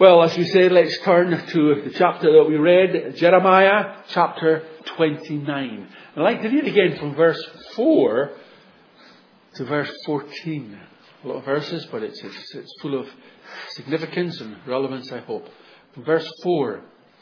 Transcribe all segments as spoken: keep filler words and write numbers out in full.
Well, as we say, let's turn to the chapter that we read, Jeremiah chapter twenty-nine. I'd like to read again from verse four to verse fourteen. A lot of verses, but it's, it's, it's full of significance and relevance, I hope. From verse four.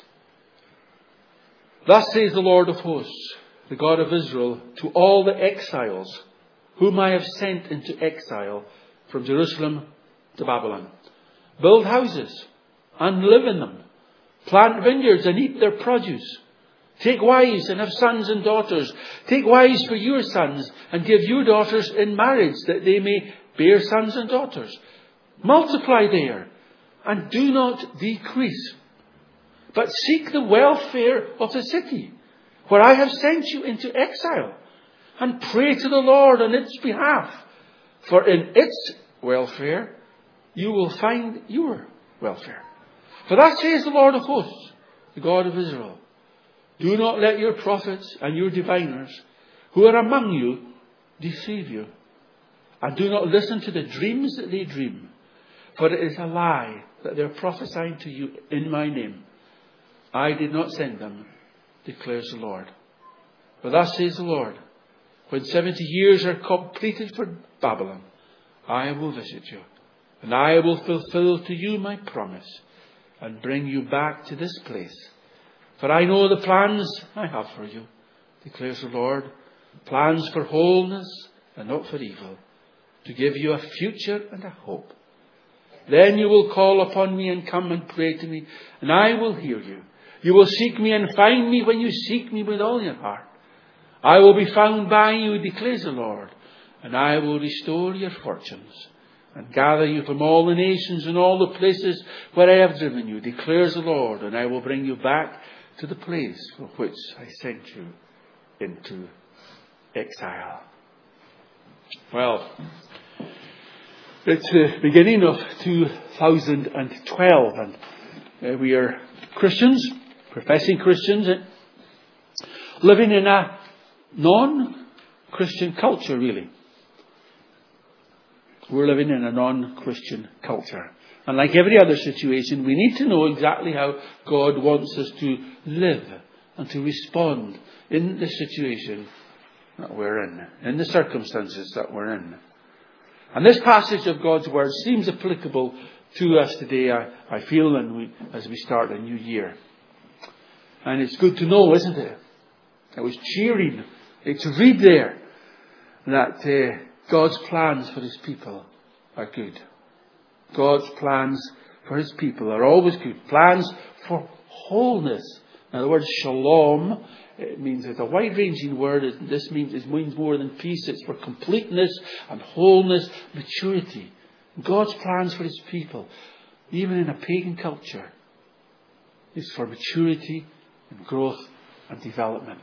Thus says the Lord of hosts, the God of Israel, to all the exiles whom I have sent into exile from Jerusalem to Babylon. Build houses and live in them. Plant vineyards and eat their produce. Take wives and have sons and daughters. Take wives for your sons and give your daughters in marriage that they may bear sons and daughters. Multiply there and do not decrease. But seek the welfare of the city where I have sent you into exile, and pray to the Lord on its behalf. For in its welfare you will find your welfare. For thus says the Lord of hosts, the God of Israel, do not let your prophets and your diviners who are among you deceive you. And do not listen to the dreams that they dream. For it is a lie that they are prophesying to you in my name. I did not send them, declares the Lord. For thus says the Lord, when seventy years are completed for Babylon, I will visit you, and I will fulfill to you my promise, and bring you back to this place. For I know the plans I have for you, declares the Lord, plans for wholeness and not for evil, to give you a future and a hope. Then you will call upon me and come and pray to me, and I will hear you. You will seek me and find me when you seek me with all your heart. I will be found by you, declares the Lord, and I will restore your fortunes and gather you from all the nations and all the places where I have driven you, declares the Lord, and I will bring you back to the place from which I sent you into exile. Well, it's the beginning of two thousand twelve, and uh, we are Christians, professing Christians, living in a non-Christian culture, really. We're living in a non-Christian culture. And like every other situation, we need to know exactly how God wants us to live and to respond in the situation that we're in, in the circumstances that we're in. And this passage of God's Word seems applicable to us today, I, I feel, and we, as we start a new year. And it's good to know, isn't it? It was cheering to read there that uh, God's plans for His people are good. God's plans for His people are always good. Plans for wholeness. Now the word shalom, it means it's a wide-ranging word. This means it means more than peace. It's for completeness and wholeness, maturity. God's plans for His people, even in a pagan culture, is for maturity and growth and development.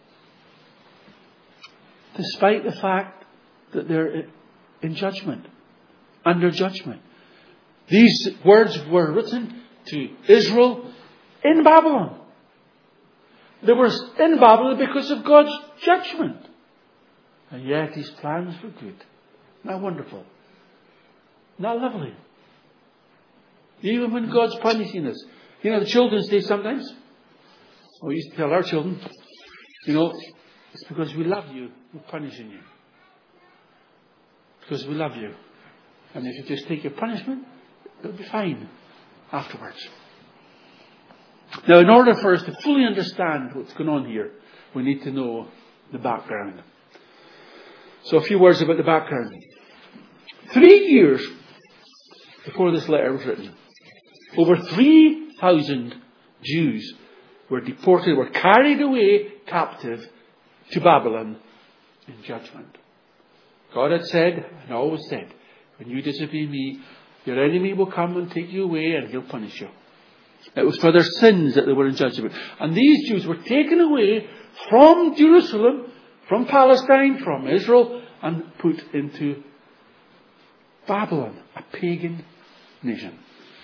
Despite the fact that they're in judgment, under judgment. These words were written to Israel in Babylon. They were in Babylon because of God's judgment. And yet His plans were good. Isn't that wonderful? Isn't that lovely? Even when God's punishing us. You know, the children say sometimes, we used to tell our children, you know, it's because we love you, we're punishing you. Because we love you. And if you just take your punishment, it'll be fine afterwards. Now, in order for us to fully understand what's going on here, we need to know the background. So a few words about the background. Three years before this letter was written, over three thousand Jews were deported, were carried away captive to Babylon in judgment. God had said, and always said, when you disobey me, your enemy will come and take you away and he'll punish you. It was for their sins that they were in judgment. And these Jews were taken away from Jerusalem, from Palestine, from Israel, and put into Babylon, a pagan nation.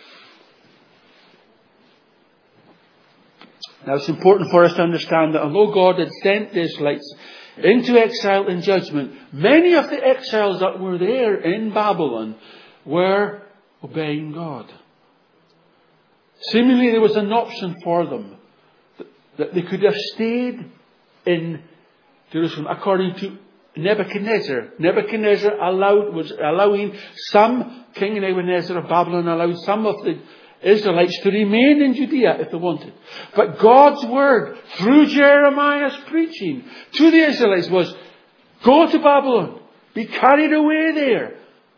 Now it's important for us to understand that although God had sent the Israelites into exile in judgment, many of the exiles that were there in Babylon were obeying God. Seemingly there was an option for them. That they could have stayed in Jerusalem according to Nebuchadnezzar. Nebuchadnezzar allowed, was allowing some, King Nebuchadnezzar of Babylon allowed some of the Israelites to remain in Judea if they wanted. But God's word, through Jeremiah's preaching to the Israelites, was, go to Babylon. Be carried away there.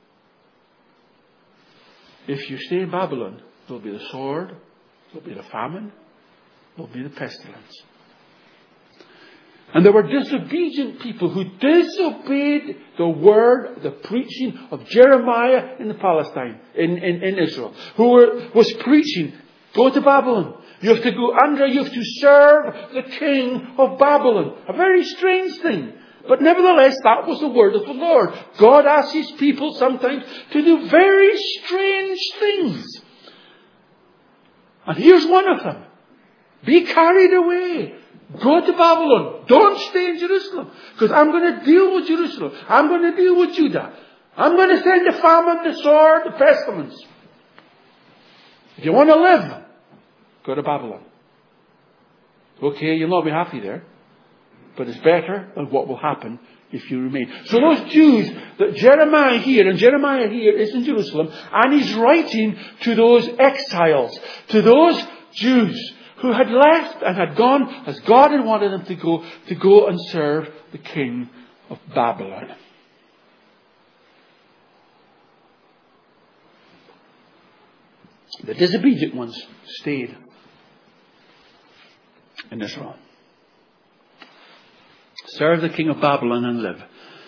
If you stay in Babylon, there'll be the sword, there'll be the famine, there'll be the pestilence. And there were disobedient people who disobeyed the word, the preaching of Jeremiah in the Palestine, in, in, in Israel, who were, was preaching, go to Babylon. You have to go under, you have to serve the king of Babylon. A very strange thing. But nevertheless, that was the word of the Lord. God asks his people sometimes to do very strange things. And here's one of them. Be carried away. Go to Babylon. Don't stay in Jerusalem. Because I'm going to deal with Jerusalem. I'm going to deal with Judah. I'm going to send the famine, the sword, the pestilence. If you want to live, go to Babylon. Okay, you'll not be happy there. But it's better than what will happen if you remain. So those Jews that Jeremiah here, and Jeremiah here is in Jerusalem, and he's writing to those exiles, to those Jews who had left and had gone as God had wanted them to go, to go and serve the king of Babylon. The disobedient ones stayed in Israel. Serve the king of Babylon and live.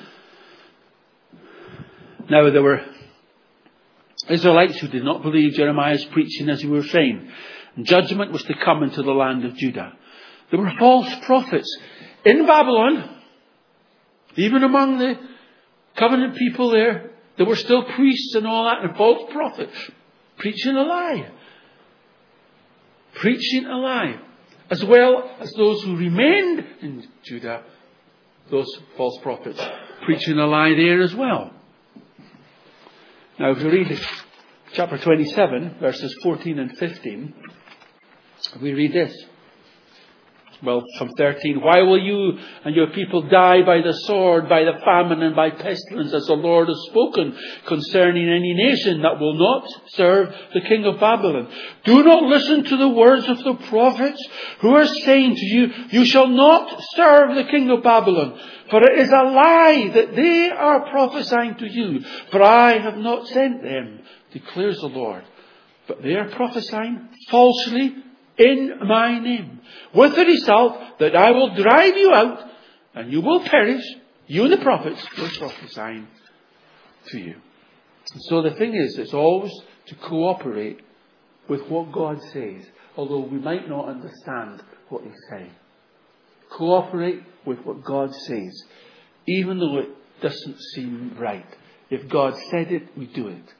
Now there were Israelites who did not believe Jeremiah's preaching, as we were saying. And judgment was to come into the land of Judah. There were false prophets in Babylon. Even among the covenant people there, there were still priests and all that, and false prophets preaching a lie. Preaching a lie. As well as those who remained in Judah, those false prophets preaching a lie there as well. Now, if you read chapter twenty-seven, verses fourteen and fifteen, we read this. Well, from thirteen. Why will you and your people die by the sword, by the famine, and by pestilence, as the Lord has spoken concerning any nation that will not serve the king of Babylon? Do not listen to the words of the prophets who are saying to you, you shall not serve the king of Babylon. For it is a lie that they are prophesying to you. For I have not sent them, declares the Lord. But they are prophesying falsely in my name, with the result that I will drive you out and you will perish, you and the prophets will prophesy to you. And so the thing is, it's always to cooperate with what God says, although we might not understand what he's saying. Cooperate with what God says, even though it doesn't seem right. If God said it, we do it.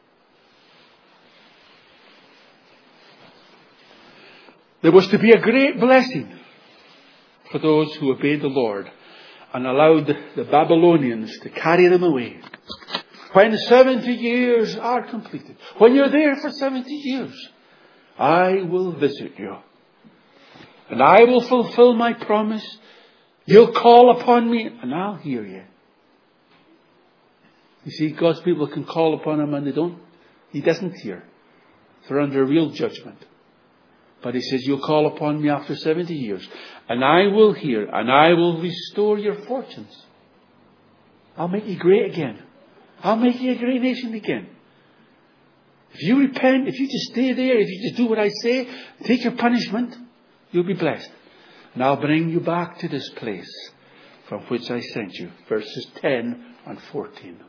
There was to be a great blessing for those who obeyed the Lord and allowed the Babylonians to carry them away. When seventy years are completed, when you're there for seventy years, I will visit you. And I will fulfill my promise. You'll call upon me and I'll hear you. You see, God's people can call upon him and they don't. He doesn't hear. They're under real judgment. But he says, you'll call upon me after seventy years, and I will hear, and I will restore your fortunes. I'll make you great again. I'll make you a great nation again. If you repent, if you just stay there, if you just do what I say, take your punishment, you'll be blessed. And I'll bring you back to this place from which I sent you. Verses ten and fourteen.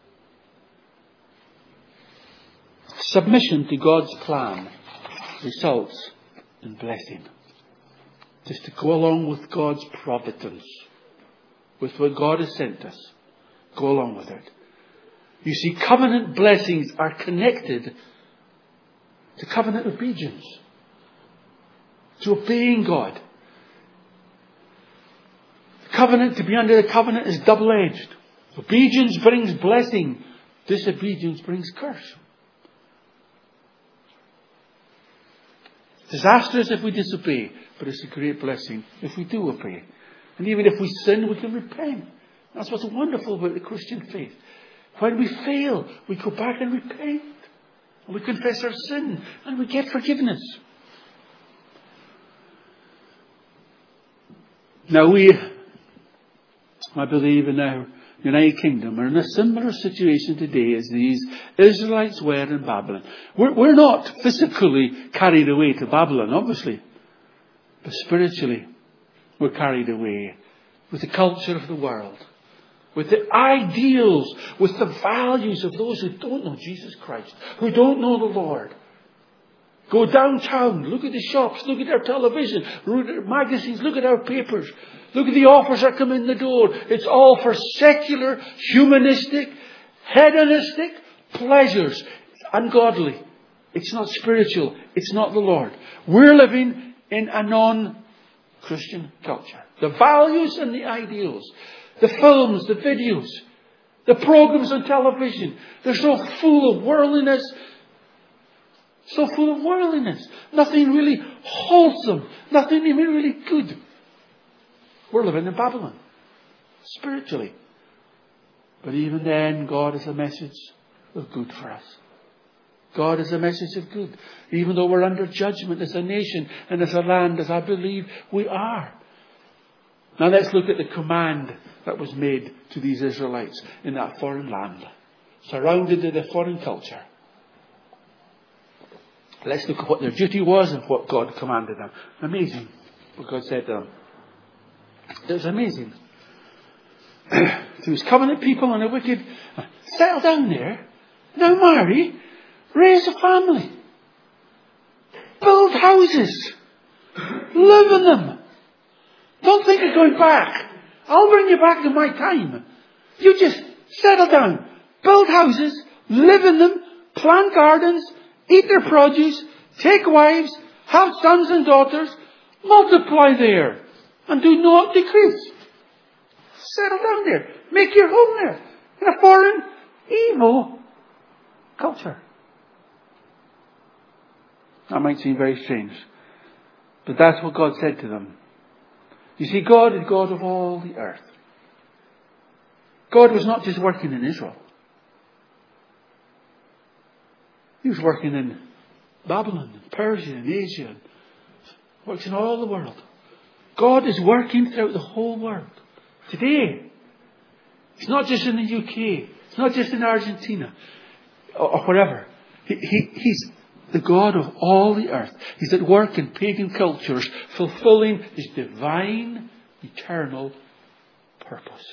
Submission to God's plan results in blessing. Just to go along with God's providence, with what God has sent us. Go along with it. You see, covenant blessings are connected to covenant obedience, to obeying God. The covenant, to be under the covenant, is double-edged. Obedience brings blessing. Disobedience brings curse. Disastrous if we disobey, but it's a great blessing if we do obey. And even if we sin, we can repent. That's what's wonderful about the Christian faith. When we fail, we go back and repent. And we confess our sin, and we get forgiveness. Now we, I believe, in our United Kingdom are in a similar situation today as these Israelites were in Babylon. We're, we're not physically carried away to Babylon, obviously. But spiritually, we're carried away with the culture of the world, with the ideals, with the values of those who don't know Jesus Christ, who don't know the Lord. Go downtown, look at the shops, look at our television, look at our magazines, look at our papers. Look at the offers that come in the door. It's all for secular, humanistic, hedonistic pleasures. It's ungodly. It's not spiritual. It's not the Lord. We're living in a non-Christian culture. The values and the ideals, the films, the videos, the programs on television, they're so full of worldliness. So full of worldliness. Nothing really wholesome. Nothing even really good. We're living in Babylon. Spiritually. But even then, God has a message of good for us. God has a message of good. Even though we're under judgment as a nation and as a land, as I believe we are. Now let's look at the command that was made to these Israelites in that foreign land. Surrounded in a foreign culture. Let's look at what their duty was and what God commanded them. Amazing what God said to them. It was amazing. To his covenant people and the wicked, settle down there. Now marry. Raise a family. Build houses. Live in them. Don't think of going back. I'll bring you back to my time. You just settle down. Build houses. Live in them. Plant gardens. Eat their produce, take wives, have sons and daughters, multiply there, and do not decrease. Settle down there. Make your home there. In a foreign, evil culture. That might seem very strange. But that's what God said to them. You see, God is God of all the earth. God was not just working in Israel. He was working in Babylon, and Persia, and Asia. And works in all the world. God is working throughout the whole world. Today. It's not just in the U K. It's not just in Argentina. Or, or wherever. He, he, he's the God of all the earth. He's at work in pagan cultures, fulfilling His divine, eternal purpose.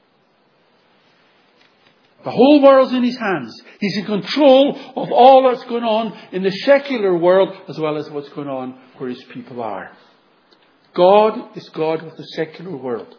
The whole world's in His hands. He's in control of all that's going on in the secular world as well as what's going on where His people are. God is God with the secular world.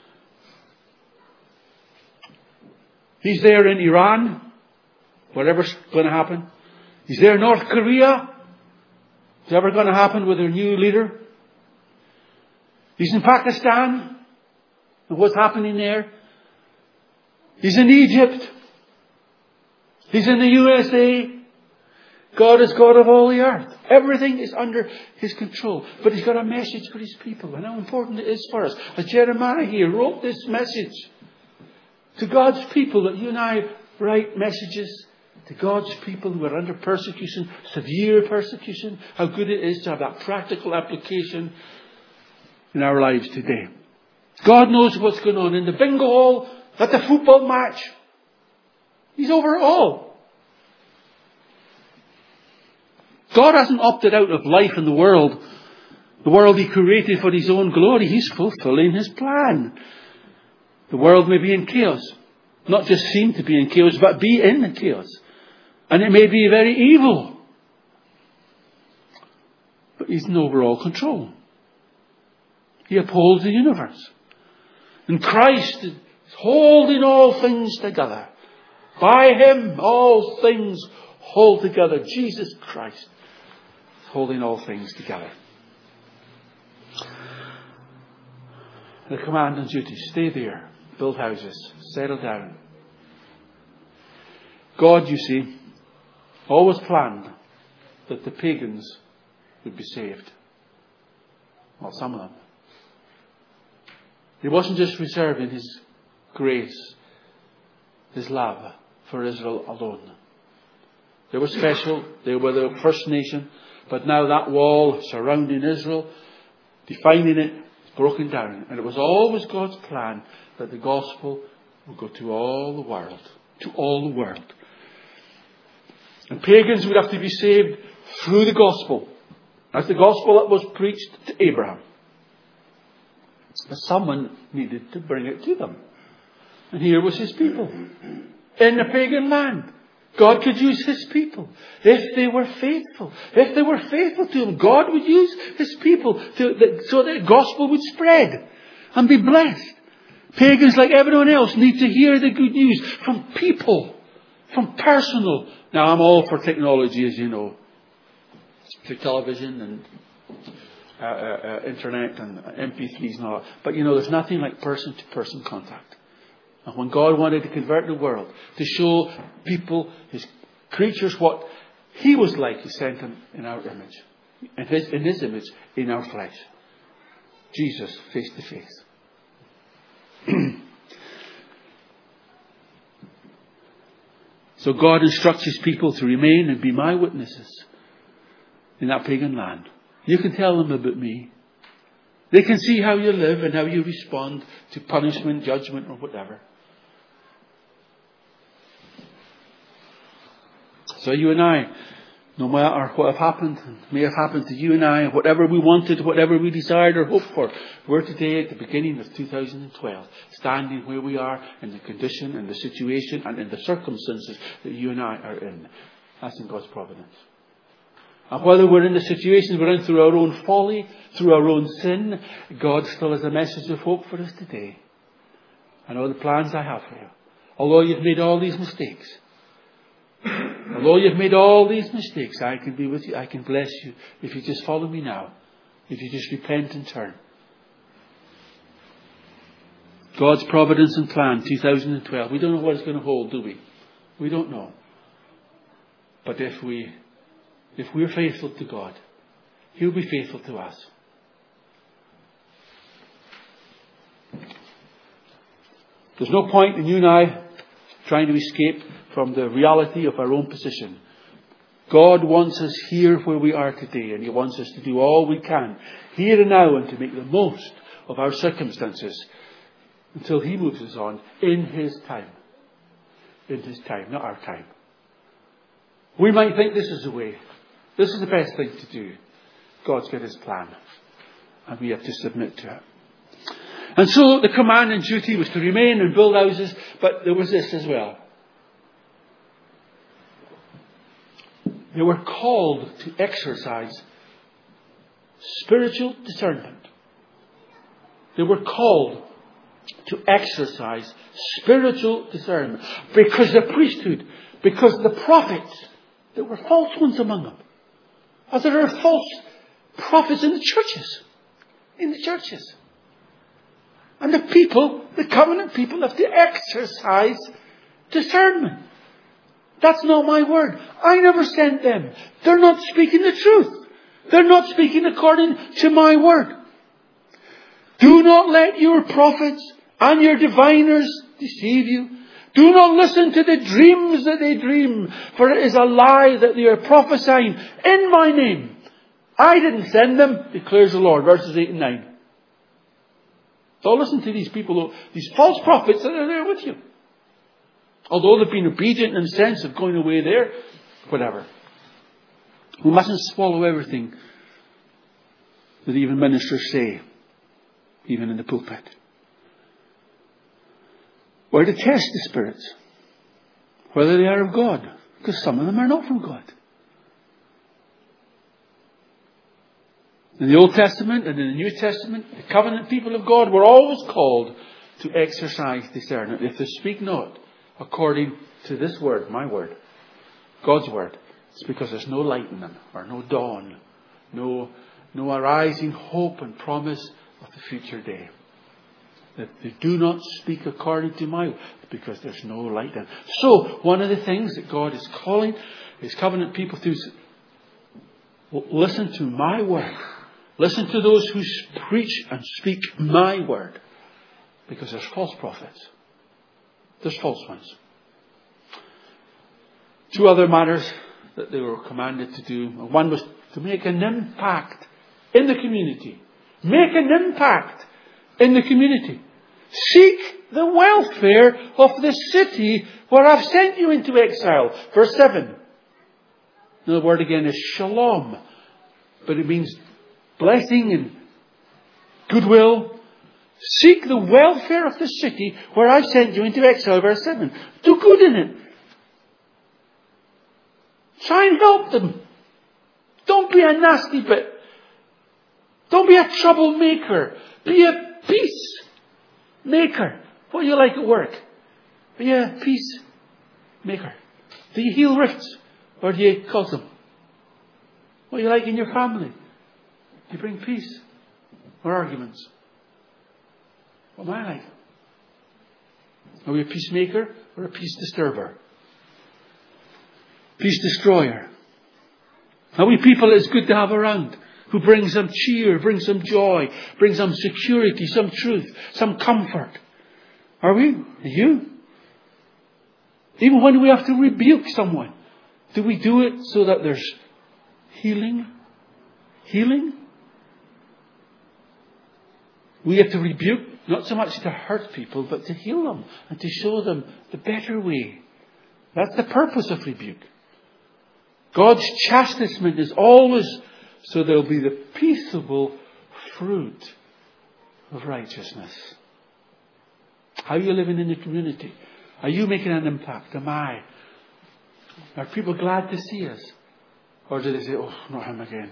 He's there in Iran, whatever's going to happen. He's there in North Korea. Whatever going to happen with their new leader. He's in Pakistan and what's happening there. He's in Egypt. He's in the U S A. God is God of all the earth. Everything is under His control. But He's got a message for His people. And how important it is for us. As Jeremiah here wrote this message to God's people, that you and I write messages to God's people who are under persecution, severe persecution. How good it is to have that practical application in our lives today. God knows what's going on in the bingo hall, at the football match. He's over it all. God hasn't opted out of life in the world. The world He created for His own glory. He's fulfilling His plan. The world may be in chaos. Not just seem to be in chaos, but be in the chaos. And it may be very evil. But He's in overall control. He upholds the universe. And Christ is holding all things together. By Him all things hold together. Jesus Christ is holding all things together. The command and duty. Stay there. Build houses. Settle down. God, you see, always planned that the pagans would be saved. Well, some of them. He wasn't just reserving His grace, His love for Israel alone. They were special. They were the first nation. But now that wall surrounding Israel, defining it, is broken down. And it was always God's plan that the gospel would go to all the world. To all the world. And pagans would have to be saved through the gospel. That's the gospel that was preached to Abraham. But someone needed to bring it to them. And here was His people. In the pagan land. God could use His people. If they were faithful. If they were faithful to Him. God would use His people to, so that the gospel would spread. And be blessed. Pagans like everyone else need to hear the good news from people. From personal. Now I'm all for technology, as you know. Through television and uh, uh, uh, internet and M P threes and all that. But you know, there's nothing like person-to-person contact. And when God wanted to convert the world, to show people, His creatures, what He was like, He sent them in our image. In His, in His image, in our flesh. Jesus, face to face. So God instructs His people to remain and be my witnesses in that pagan land. You can tell them about me. They can see how you live and how you respond to punishment, judgment, or whatever. So you and I, no matter what have happened, may have happened to you and I, whatever we wanted, whatever we desired or hoped for, we're today at the beginning of two thousand twelve, standing where we are in the condition and the situation and in the circumstances that you and I are in. That's in God's providence. And whether we're in the situations we're in through our own folly, through our own sin, God still has a message of hope for us today. I know the plans I have for you. Although you've made all these mistakes, although you've made all these mistakes, I can be with you. I can bless you if you just follow me now. If you just repent and turn. God's providence and plan, two thousand twelve. We don't know what it's going to hold, do we? We don't know. But if we, if we're faithful to God, He'll be faithful to us. There's no point in you and I trying to escape from the reality of our own position. God wants us here where we are today, and He wants us to do all we can here and now and to make the most of our circumstances until He moves us on in His time. In His time, not our time. We might think this is the way. This is the best thing to do. God's got His plan, and we have to submit to it. And so the command and duty was to remain and build houses, but there was this as well. They were called to exercise spiritual discernment. They were called to exercise spiritual discernment. Because the priesthood, because the prophets, there were false ones among them. As there are false prophets in the churches. In the churches. And the people, the covenant people, have to exercise discernment. That's not my word. I never sent them. They're not speaking the truth. They're not speaking according to my word. Do not let your prophets and your diviners deceive you. Do not listen to the dreams that they dream, for it is a lie that they are prophesying in my name. I didn't send them, declares the Lord. Verses eight and nine. Don't listen to these people, these false prophets that are there with you. Although they've been obedient in the sense of going away there, whatever. We mustn't swallow everything that even ministers say, even in the pulpit. We're to test the spirits, whether they are of God, because some of them are not from God. In the Old Testament and in the New Testament, the covenant people of God were always called to exercise discernment. If they speak not according to this word, my word, God's word, it's because there's no light in them, or no dawn, no, no arising hope and promise of the future day. That they do not speak according to my word, because there's no light in them. So, one of the things that God is calling His covenant people to Listen to my word. Listen to those who preach and speak my word. Because there's false prophets. There's false ones. Two other matters that they were commanded to do. One was to make an impact in the community. Make an impact in the community. Seek the welfare of the city where I've sent you into exile. Verse seven. The word again is shalom. But it means blessing and goodwill. Seek the welfare of the city where I've sent you into exile. Verse seven. Do good in it. Try and help them. Don't be a nasty bit. Don't be a troublemaker. Be a peacemaker. What do you like at work? Be a peacemaker. Do you heal rifts? Or do you cause them? What do you like in your family? Do you bring peace? Or arguments? What am I like? Are we a peacemaker or a peace disturber? Peace destroyer. Are we people it's good to have around? Who bring some cheer, bring some joy, bring some security, some truth, some comfort. Are we? Are you? Even when we have to rebuke someone, do we do it so that there's healing? Healing? We have to rebuke, not so much to hurt people, but to heal them and to show them the better way. That's the purpose of rebuke. God's chastisement is always so there'll be the peaceable fruit of righteousness. How are you living in the community? Are you making an impact? Am I? Are people glad to see us? Or do they say, oh, not him again?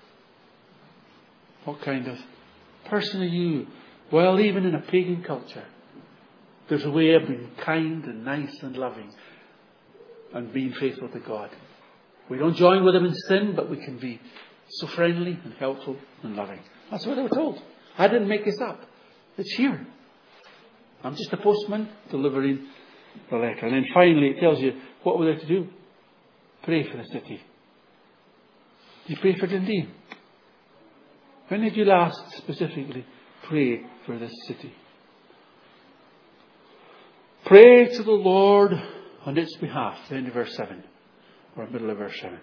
What kind of person are you? Well, even in a pagan culture, there's a way of being kind and nice and loving and being faithful to God. We don't join with them in sin, but we can be so friendly and helpful and loving. That's what they were told. I didn't make this up. It's here. I'm just a postman delivering the letter. And then finally it tells you what were they to do. Pray for the city. You pray for Dundee. When did you last specifically pray for this city? Pray to the Lord on its behalf. The end of verse seven. Or middle of verse seven.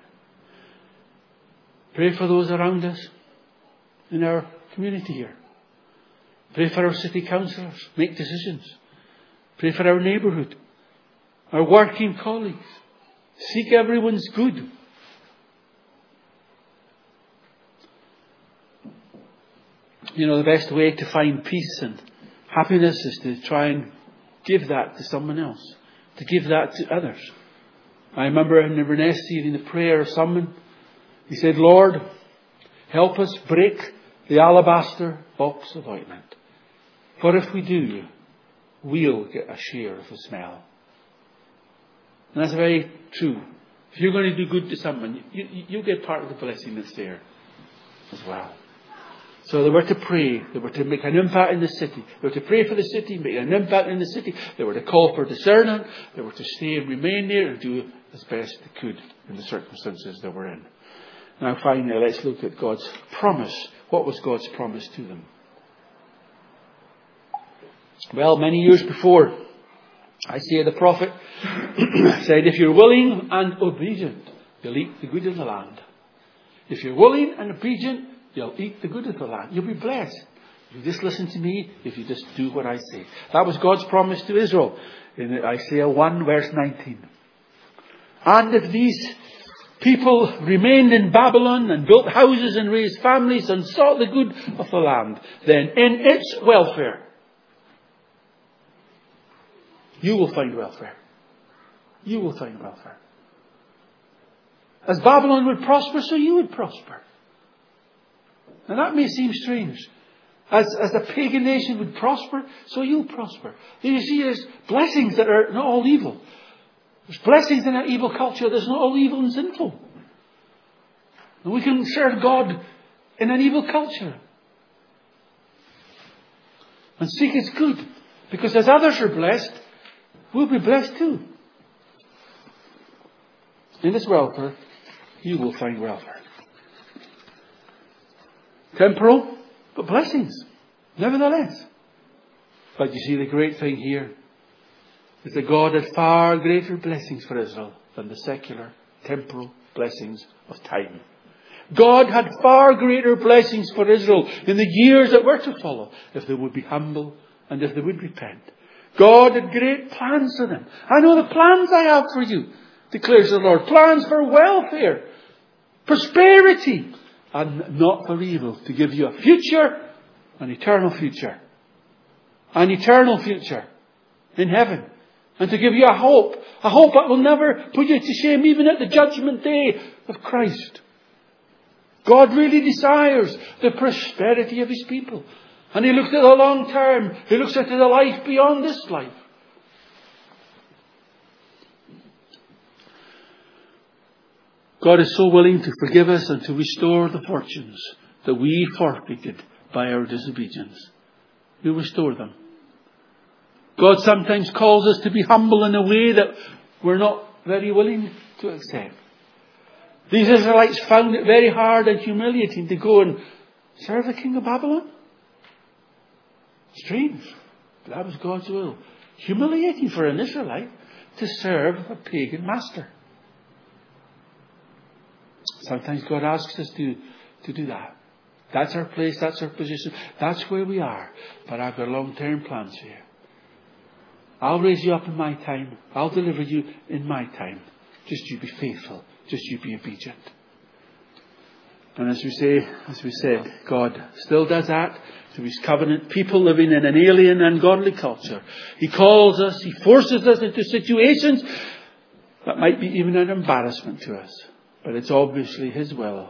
Pray for those around us in our community here. Pray for our city councillors. Make decisions. Pray for our neighbourhood. Our working colleagues. Seek everyone's good. You know, the best way to find peace and happiness is to try and give that to someone else. To give that to others. I remember in Inverness in the prayer of someone, he said, Lord, help us break the alabaster box of ointment. For if we do, we'll get a share of the smell. And that's very true. If you're going to do good to someone, you, you, you get part of the blessing that's there as well. So they were to pray. They were to make an impact in the city. They were to pray for the city, make an impact in the city. They were to call for discernment. They were to stay and remain there and do as best they could in the circumstances they were in. Now finally, let's look at God's promise. What was God's promise to them? Well, many years before, Isaiah the prophet said, if you're willing and obedient, you'll eat the good of the land. If you're willing and obedient, you'll eat the good of the land. You'll be blessed. If you just listen to me, if you just do what I say. That was God's promise to Israel in Isaiah one verse nineteen. And if these people remained in Babylon and built houses and raised families and sought the good of the land, then in its welfare, you will find welfare. You will find welfare. As Babylon would prosper, so you would prosper. And that may seem strange. As, as a pagan nation would prosper, so you'll prosper. You see, there's blessings that are not all evil. There's blessings in that evil culture that's not all evil and sinful. And we can serve God in an evil culture. And seek His good. Because as others are blessed, we'll be blessed too. In this welfare, you will find welfare. Temporal, but blessings, nevertheless. But you see, the great thing here is that God had far greater blessings for Israel than the secular, temporal blessings of time. God had far greater blessings for Israel in the years that were to follow if they would be humble and if they would repent. God had great plans for them. I know the plans I have for you, declares the Lord. Plans for welfare, prosperity, and not for evil. To give you a future, an eternal future. An eternal future in heaven. And to give you a hope. A hope that will never put you to shame even at the judgment day of Christ. God really desires the prosperity of His people. And He looks at the long term. He looks at the life beyond this life. God is so willing to forgive us and to restore the fortunes that we forfeited by our disobedience. He'll restore them. God sometimes calls us to be humble in a way that we're not very willing to accept. These Israelites found it very hard and humiliating to go and serve the king of Babylon. Strange. But that was God's will. Humiliating for an Israelite to serve a pagan master. Sometimes God asks us to, to do that. That's our place, that's our position, that's where we are. But I've got long-term plans for you. I'll raise you up in my time. I'll deliver you in my time. Just you be faithful. Just you be obedient. And as we say, as we said, God still does that through His covenant people living in an alien, ungodly culture. He calls us, He forces us into situations that might be even an embarrassment to us. But it's obviously His will.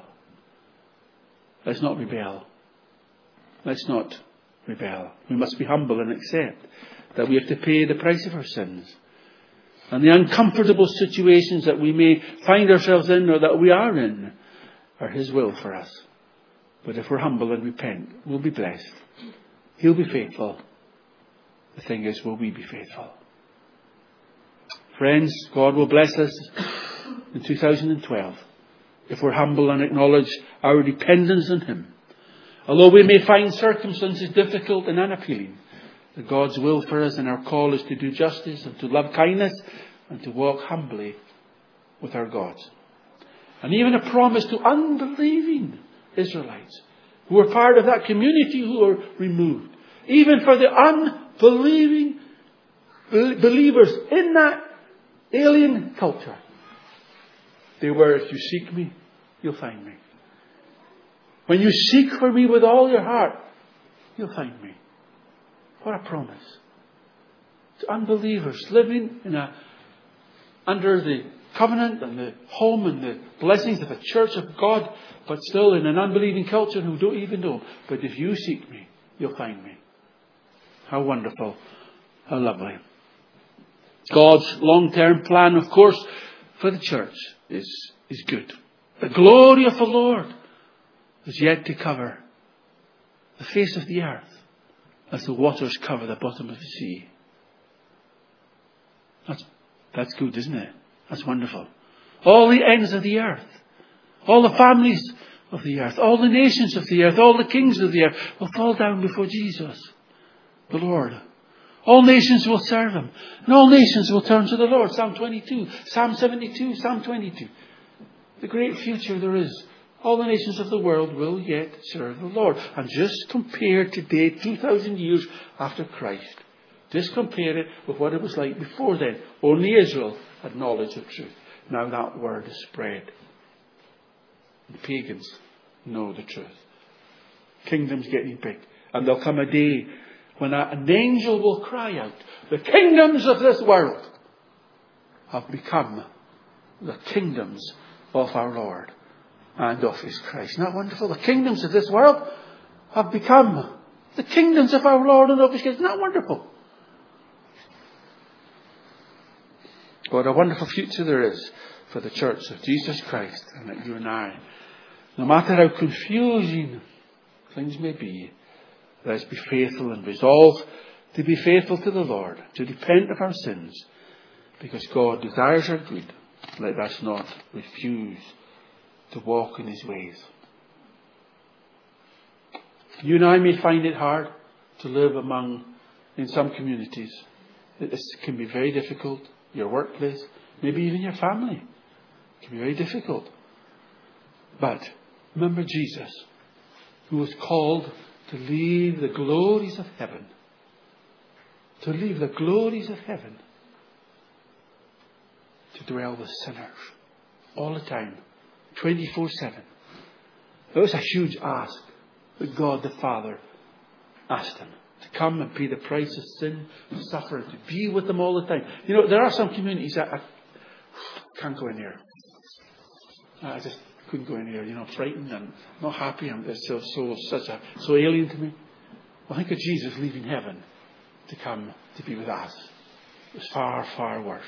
Let's not rebel. Let's not rebel. We must be humble and accept that we have to pay the price of our sins. And the uncomfortable situations that we may find ourselves in or that we are in are His will for us. But if we're humble and repent, we'll be blessed. He'll be faithful. The thing is, will we be faithful? Friends, God will bless us in two thousand twelve if we're humble and acknowledge our dependence on Him. Although we may find circumstances difficult and unappealing, that God's will for us and our call is to do justice and to love kindness and to walk humbly with our God. And even a promise to unbelieving Israelites who were part of that community who were removed. Even for the unbelieving believers in that alien culture. They were, if you seek me, you'll find me. When you seek for me with all your heart, you'll find me. What a promise. To unbelievers living in a, under the covenant and the home and the blessings of a church of God, but still in an unbelieving culture who don't even know. But if you seek me, you'll find me. How wonderful. How lovely. God's long-term plan, of course, for the church is, is good. The glory of the Lord is yet to cover the face of the earth as the waters cover the bottom of the sea. That's, that's good, isn't it? That's wonderful. All the ends of the earth, all the families of the earth, all the nations of the earth, all the kings of the earth will fall down before Jesus, the Lord. All nations will serve Him. And all nations will turn to the Lord. Psalm twenty-two, Psalm seventy-two, Psalm twenty-two. The great future there is. All the nations of the world will yet serve the Lord. And just compare today, two thousand years after Christ. Just compare it with what it was like before then. Only Israel had knowledge of truth. Now that word is spread. The pagans know the truth. Kingdom's getting big. And there'll come a day when an angel will cry out, the kingdoms of this world have become the kingdoms of our Lord and of His Christ. Isn't that wonderful? The kingdoms of this world have become the kingdoms of our Lord and of His Christ. Isn't that wonderful? What a wonderful future there is for the church of Jesus Christ and that you and I. No matter how confusing things may be, let us be faithful and resolve to be faithful to the Lord, to repent of our sins, because God desires our good. Let us not refuse to walk in His ways. You and I may find it hard to live among, in some communities. It can be very difficult. Your workplace, maybe even your family. It can be very difficult. But remember Jesus, who was called to leave the glories of heaven. To leave the glories of heaven. To dwell with sinners. All the time. twenty-four seven. That was a huge ask that God the Father asked him. To come and pay the price of sin, to suffer, to be with them all the time. You know, there are some communities that I can't go in here. I just couldn't go in here. You know, frightened and not happy. I'm it's so, so such a so alien to me. Well, think of Jesus leaving heaven to come to be with us. It was far, far worse.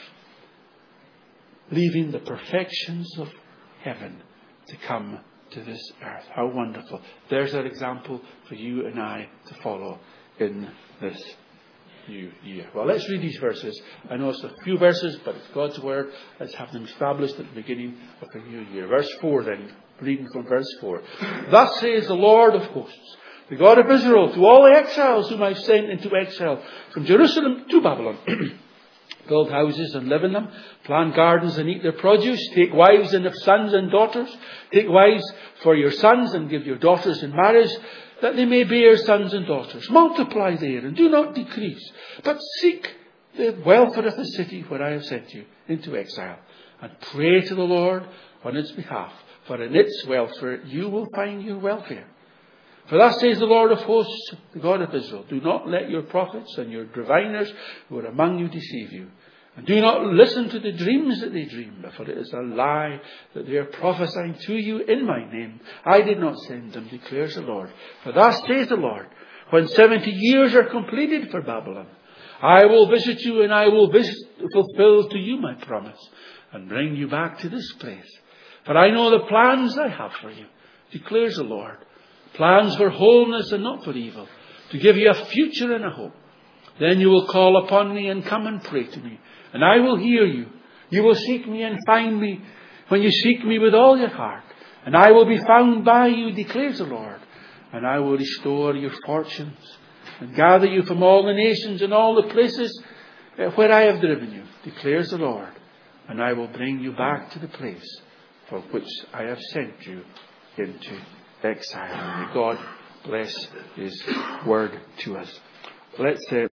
Leaving the perfections of heaven to come to this earth. How wonderful. There's that example for you and I to follow in this new year. Well, let's read these verses. I know it's a few verses, but it's God's word. Let's have them established at the beginning of the new year. Verse four then, reading from verse four. Thus says the Lord of hosts, the God of Israel, to all the exiles whom I've sent into exile from Jerusalem to Babylon. Build houses and live in them. Plant gardens and eat their produce. Take wives and have sons and daughters. Take wives for your sons and give your daughters in marriage, that they may bear sons and daughters. Multiply there and do not decrease, but seek the welfare of the city where I have sent you into exile, and pray to the Lord on its behalf, for in its welfare you will find your welfare. For thus says the Lord of hosts, the God of Israel, do not let your prophets and your diviners who are among you deceive you. And do not listen to the dreams that they dream, for it is a lie that they are prophesying to you in my name. I did not send them, declares the Lord. For thus says the Lord, when seventy years are completed for Babylon, I will visit you and I will visit, fulfill to you my promise and bring you back to this place. For I know the plans I have for you, declares the Lord. Plans for wholeness and not for evil, to give you a future and a hope. Then you will call upon me and come and pray to me, and I will hear you. You will seek me and find me when you seek me with all your heart. And I will be found by you, declares the Lord. And I will restore your fortunes and gather you from all the nations and all the places where I have driven you, declares the Lord. And I will bring you back to the place for which I have sent you into exile. May God bless His word to us. Let's uh,